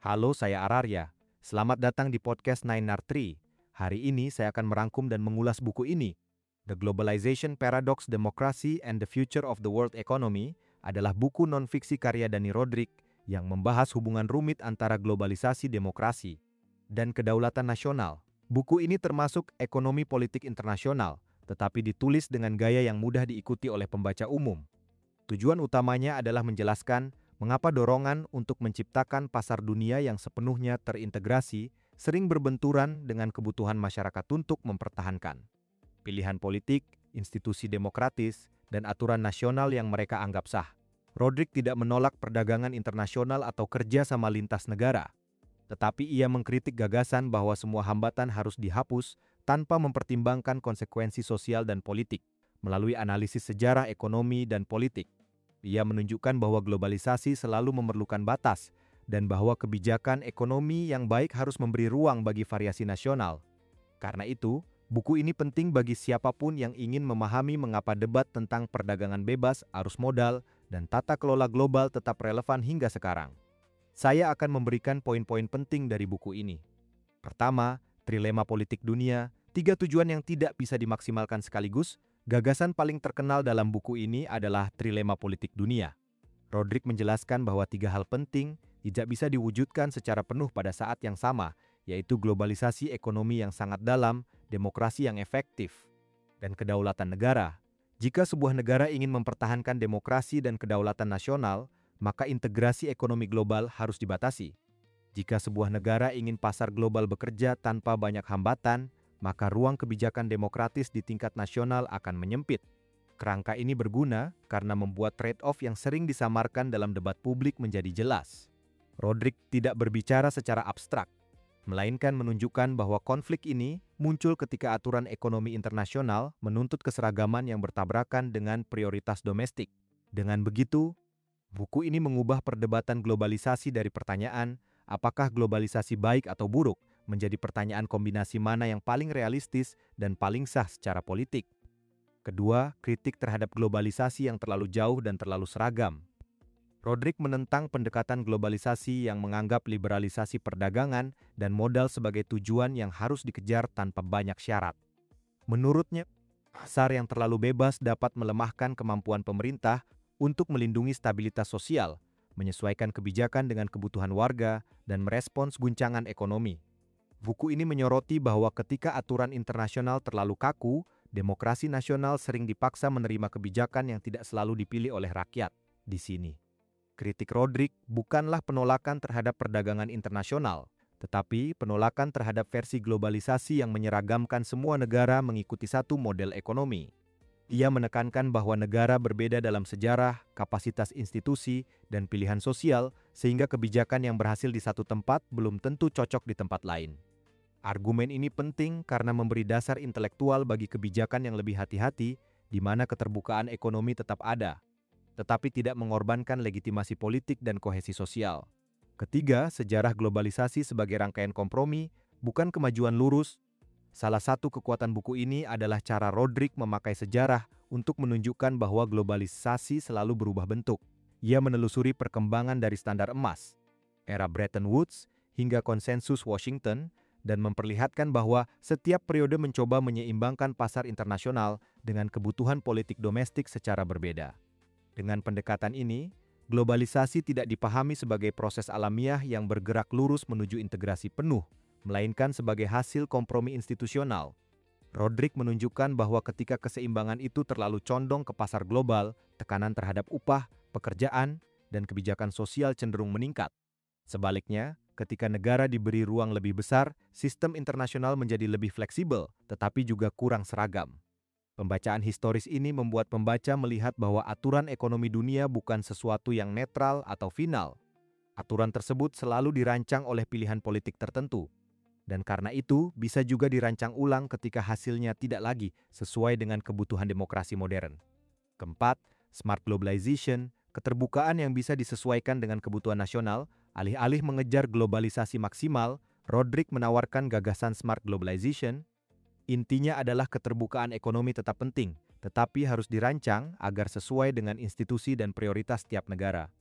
Halo, saya Ararya. Selamat datang di podcast 9R3. Hari ini saya akan merangkum dan mengulas buku ini. The Globalization Paradox, Democracy and the Future of the World Economy adalah buku non-fiksi karya Dani Rodrik yang membahas hubungan rumit antara globalisasi demokrasi dan kedaulatan nasional. Buku ini termasuk ekonomi politik internasional, tetapi ditulis dengan gaya yang mudah diikuti oleh pembaca umum. Tujuan utamanya adalah menjelaskan mengapa dorongan untuk menciptakan pasar dunia yang sepenuhnya terintegrasi sering berbenturan dengan kebutuhan masyarakat untuk mempertahankan pilihan politik, institusi demokratis, dan aturan nasional yang mereka anggap sah. Rodrik tidak menolak perdagangan internasional atau kerja sama lintas negara, tetapi ia mengkritik gagasan bahwa semua hambatan harus dihapus tanpa mempertimbangkan konsekuensi sosial dan politik. Melalui analisis sejarah ekonomi dan politik, ia menunjukkan bahwa globalisasi selalu memerlukan batas dan bahwa kebijakan ekonomi yang baik harus memberi ruang bagi variasi nasional. Karena itu, buku ini penting bagi siapapun yang ingin memahami mengapa debat tentang perdagangan bebas, arus modal, dan tata kelola global tetap relevan hingga sekarang. Saya akan memberikan poin-poin penting dari buku ini. Pertama, trilema politik dunia, 3 tujuan yang tidak bisa dimaksimalkan sekaligus. Gagasan paling terkenal dalam buku ini adalah trilema politik dunia. Rodrik menjelaskan bahwa 3 hal penting tidak bisa diwujudkan secara penuh pada saat yang sama, yaitu globalisasi ekonomi yang sangat dalam, demokrasi yang efektif, dan kedaulatan negara. Jika sebuah negara ingin mempertahankan demokrasi dan kedaulatan nasional, maka integrasi ekonomi global harus dibatasi. Jika sebuah negara ingin pasar global bekerja tanpa banyak hambatan, maka ruang kebijakan demokratis di tingkat nasional akan menyempit. Kerangka ini berguna karena membuat trade-off yang sering disamarkan dalam debat publik menjadi jelas. Rodrik tidak berbicara secara abstrak, melainkan menunjukkan bahwa konflik ini muncul ketika aturan ekonomi internasional menuntut keseragaman yang bertabrakan dengan prioritas domestik. Dengan begitu, buku ini mengubah perdebatan globalisasi dari pertanyaan, apakah globalisasi baik atau buruk, menjadi pertanyaan kombinasi mana yang paling realistis dan paling sah secara politik. Kedua, kritik terhadap globalisasi yang terlalu jauh dan terlalu seragam. Rodrik menentang pendekatan globalisasi yang menganggap liberalisasi perdagangan dan modal sebagai tujuan yang harus dikejar tanpa banyak syarat. Menurutnya, pasar yang terlalu bebas dapat melemahkan kemampuan pemerintah untuk melindungi stabilitas sosial, menyesuaikan kebijakan dengan kebutuhan warga, dan merespons guncangan ekonomi. Buku ini menyoroti bahwa ketika aturan internasional terlalu kaku, demokrasi nasional sering dipaksa menerima kebijakan yang tidak selalu dipilih oleh rakyat. Di sini, kritik Rodrik bukanlah penolakan terhadap perdagangan internasional, tetapi penolakan terhadap versi globalisasi yang menyeragamkan semua negara mengikuti satu model ekonomi. Ia menekankan bahwa negara berbeda dalam sejarah, kapasitas institusi, dan pilihan sosial, sehingga kebijakan yang berhasil di satu tempat belum tentu cocok di tempat lain. Argumen ini penting karena memberi dasar intelektual bagi kebijakan yang lebih hati-hati, di mana keterbukaan ekonomi tetap ada, tetapi tidak mengorbankan legitimasi politik dan kohesi sosial. Ketiga, sejarah globalisasi sebagai rangkaian kompromi, bukan kemajuan lurus. Salah satu kekuatan buku ini adalah cara Rodrik memakai sejarah untuk menunjukkan bahwa globalisasi selalu berubah bentuk. Ia menelusuri perkembangan dari standar emas, era Bretton Woods, hingga konsensus Washington, dan memperlihatkan bahwa setiap periode mencoba menyeimbangkan pasar internasional dengan kebutuhan politik domestik secara berbeda. Dengan pendekatan ini, globalisasi tidak dipahami sebagai proses alamiah yang bergerak lurus menuju integrasi penuh, melainkan sebagai hasil kompromi institusional. Rodrik menunjukkan bahwa ketika keseimbangan itu terlalu condong ke pasar global, tekanan terhadap upah, pekerjaan, dan kebijakan sosial cenderung meningkat. Sebaliknya, ketika negara diberi ruang lebih besar, sistem internasional menjadi lebih fleksibel, tetapi juga kurang seragam. Pembacaan historis ini membuat pembaca melihat bahwa aturan ekonomi dunia bukan sesuatu yang netral atau final. Aturan tersebut selalu dirancang oleh pilihan politik tertentu, dan karena itu bisa juga dirancang ulang ketika hasilnya tidak lagi sesuai dengan kebutuhan demokrasi modern. Keempat, smart globalization, keterbukaan yang bisa disesuaikan dengan kebutuhan nasional. Alih-alih mengejar globalisasi maksimal, Rodrik menawarkan gagasan smart globalization. Intinya adalah keterbukaan ekonomi tetap penting, tetapi harus dirancang agar sesuai dengan institusi dan prioritas tiap negara.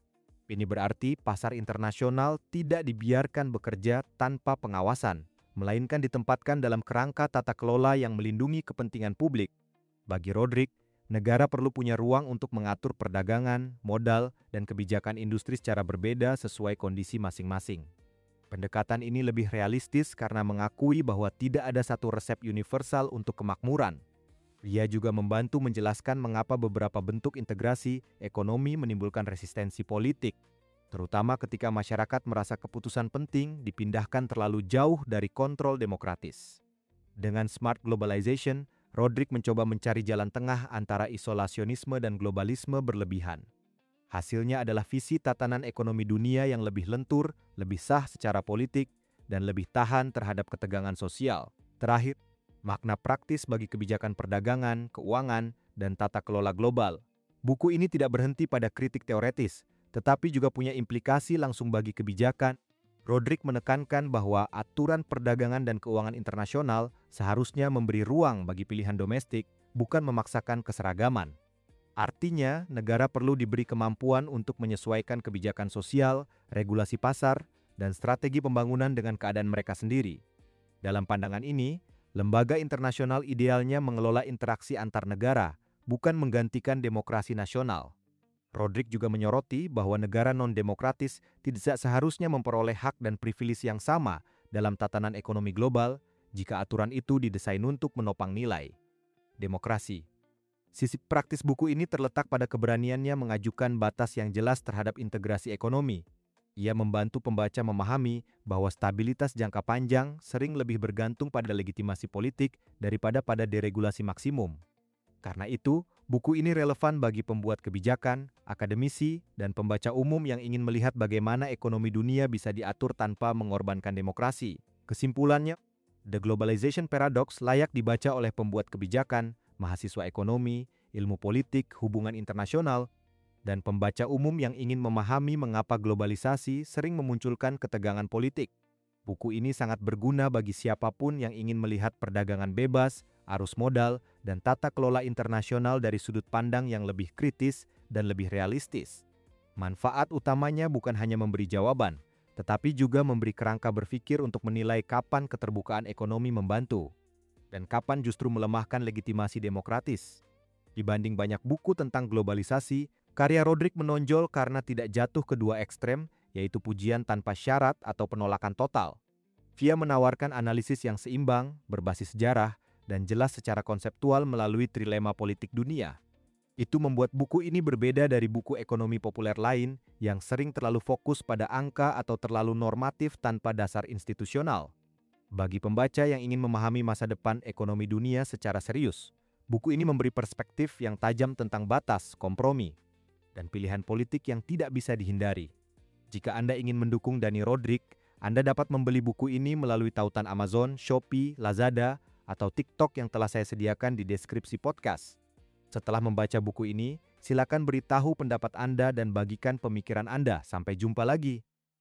Ini berarti pasar internasional tidak dibiarkan bekerja tanpa pengawasan, melainkan ditempatkan dalam kerangka tata kelola yang melindungi kepentingan publik. Bagi Rodrik, negara perlu punya ruang untuk mengatur perdagangan, modal, dan kebijakan industri secara berbeda sesuai kondisi masing-masing. Pendekatan ini lebih realistis karena mengakui bahwa tidak ada satu resep universal untuk kemakmuran. Ia juga membantu menjelaskan mengapa beberapa bentuk integrasi ekonomi menimbulkan resistensi politik, terutama ketika masyarakat merasa keputusan penting dipindahkan terlalu jauh dari kontrol demokratis. Dengan smart globalization, Rodrik mencoba mencari jalan tengah antara isolasionisme dan globalisme berlebihan. Hasilnya adalah visi tatanan ekonomi dunia yang lebih lentur, lebih sah secara politik, dan lebih tahan terhadap ketegangan sosial. Terakhir, makna praktis bagi kebijakan perdagangan, keuangan, dan tata kelola global. Buku ini tidak berhenti pada kritik teoretis, tetapi juga punya implikasi langsung bagi kebijakan. Rodrik menekankan bahwa aturan perdagangan dan keuangan internasional seharusnya memberi ruang bagi pilihan domestik, bukan memaksakan keseragaman. Artinya, negara perlu diberi kemampuan untuk menyesuaikan kebijakan sosial, regulasi pasar, dan strategi pembangunan dengan keadaan mereka sendiri. Dalam pandangan ini, lembaga internasional idealnya mengelola interaksi antar negara, bukan menggantikan demokrasi nasional. Rodrik juga menyoroti bahwa negara non-demokratis tidak seharusnya memperoleh hak dan privilege yang sama dalam tatanan ekonomi global jika aturan itu didesain untuk menopang nilai demokrasi. Sisi praktis buku ini terletak pada keberaniannya mengajukan batas yang jelas terhadap integrasi ekonomi. Ia membantu pembaca memahami bahwa stabilitas jangka panjang sering lebih bergantung pada legitimasi politik daripada pada deregulasi maksimum. Karena itu, buku ini relevan bagi pembuat kebijakan, akademisi, dan pembaca umum yang ingin melihat bagaimana ekonomi dunia bisa diatur tanpa mengorbankan demokrasi. Kesimpulannya, The Globalization Paradox layak dibaca oleh pembuat kebijakan, mahasiswa ekonomi, ilmu politik, hubungan internasional, dan pembaca umum yang ingin memahami mengapa globalisasi sering memunculkan ketegangan politik. Buku ini sangat berguna bagi siapapun yang ingin melihat perdagangan bebas, arus modal, dan tata kelola internasional dari sudut pandang yang lebih kritis dan lebih realistis. Manfaat utamanya bukan hanya memberi jawaban, tetapi juga memberi kerangka berpikir untuk menilai kapan keterbukaan ekonomi membantu dan kapan justru melemahkan legitimasi demokratis. Dibanding banyak buku tentang globalisasi, karya Rodrik menonjol karena tidak jatuh ke dua ekstrem, yaitu pujian tanpa syarat atau penolakan total. Dia menawarkan analisis yang seimbang, berbasis sejarah, dan jelas secara konseptual melalui trilema politik dunia. Itu membuat buku ini berbeda dari buku ekonomi populer lain yang sering terlalu fokus pada angka atau terlalu normatif tanpa dasar institusional. Bagi pembaca yang ingin memahami masa depan ekonomi dunia secara serius, buku ini memberi perspektif yang tajam tentang batas, kompromi, dan pilihan politik yang tidak bisa dihindari. Jika Anda ingin mendukung Dani Rodrik, Anda dapat membeli buku ini melalui tautan Amazon, Shopee, Lazada, atau TikTok yang telah saya sediakan di deskripsi podcast. Setelah membaca buku ini, silakan beritahu pendapat Anda dan bagikan pemikiran Anda. Sampai jumpa lagi.